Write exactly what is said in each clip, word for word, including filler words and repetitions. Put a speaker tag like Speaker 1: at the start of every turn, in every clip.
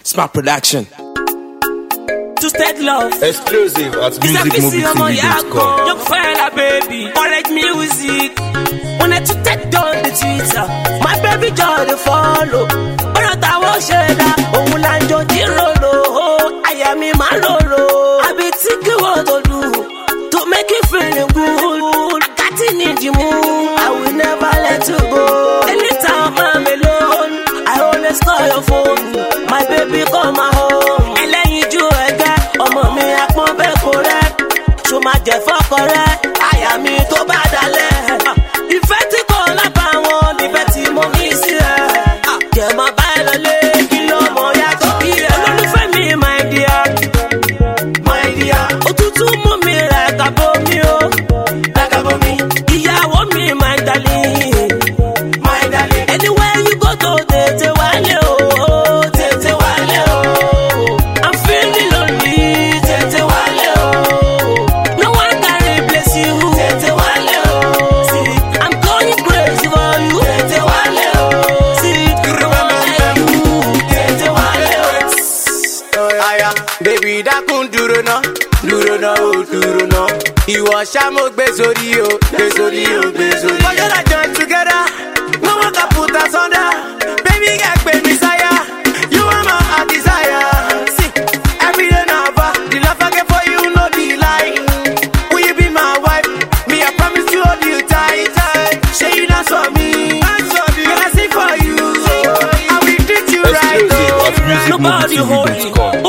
Speaker 1: Smart production.
Speaker 2: To state love.
Speaker 3: Exclusive at music movie T V dot com.
Speaker 2: Young fella baby, collect music. When I to take down the Twitter, my baby joy to follow. But I was share that. Oh, Lanjo di rolo. I am in my rolo. I be thinking what to do to make you feel good. Got in the mood. I will never let you go. Anytime I'm alone, I always call your phone. My baby come my home. And let you do again. Ọmọ mi apọ́n bẹ́ẹ̀ kó rẹ́, ṣó máa jẹ fọ́kọ rẹ́, àyà mi tó bá dalẹ̀. Ìfẹ́ tí kò lábà wọn nífẹ̀ẹ́ tí mo ní sí ẹ. Jẹ̀ máa bá ẹ lọlé kí ló mọ̀ yàtọ̀ kí ẹ. Olólùfẹ́ mi my dear, my dear. Òtútù mú mi rẹ̀ kàbó mi o, kàbó mi. Ìyàwó mi my darling, my darling. Anywhere you go to tètè wálé o, tètè wálé o. I'm feeling lonely.
Speaker 4: Baby dákun dúró ná, dúró ná o dúró ná. Ìwọ ṣá mo gbé sórí o, gbé sórí o, gbé sórí. We gonna join together, no one can put us under. Baby get pay me sire, you are my heart desire. See, every day now, the love I get for you no be lie. Will you be my wife? Me I promise you hold you tight, tight. Say you dance for me, can I sing for you? I will treat you right.
Speaker 2: Nobody holy.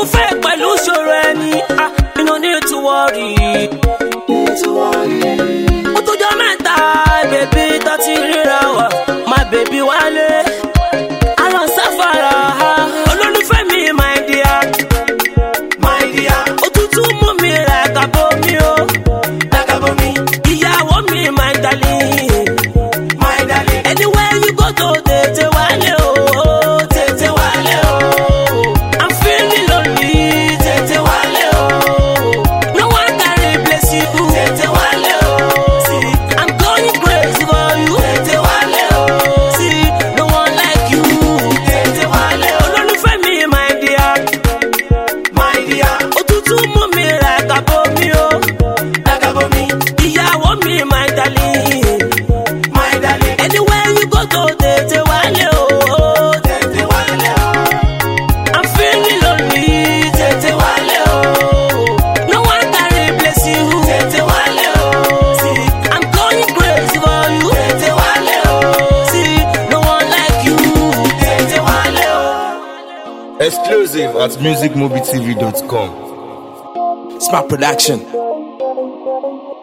Speaker 2: You no need to worry. Need to worry. Otojo mẹ́ta, baby, thirty rirawa. My baby wale. I don't suffer. Olólùfẹ́ mi, my dear, my dear. Òtútù mú mi rẹ̀ kàbó mi o, kàbó mi. Ìyàwó mi, my darling, my darling. Anywhere you go to, tètè wálé o, tètè wálé o. I'm feeling lonely, tètè wálé o.
Speaker 3: Exclusive at music movie T V dot com.
Speaker 1: Smart production.